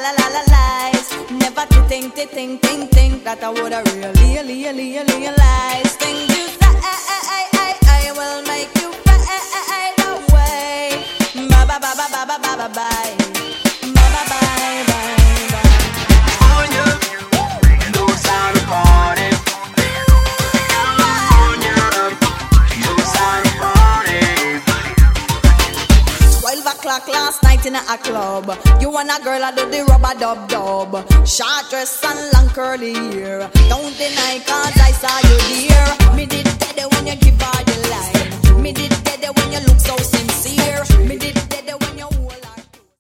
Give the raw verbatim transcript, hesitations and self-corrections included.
la la la lies. Never to think, to think, think, think that I would have really, really, really realized. Things you say, I will make you fade away. Bye bye bye bye bye bye bye bye. Bye bye bye bye. On you, those are the party. On you, those are the party. Twelve o'clock last night in a club. You and a girl I do the rubber dub dub. Short dress and long curly hair. Don't deny 'cause I saw you there.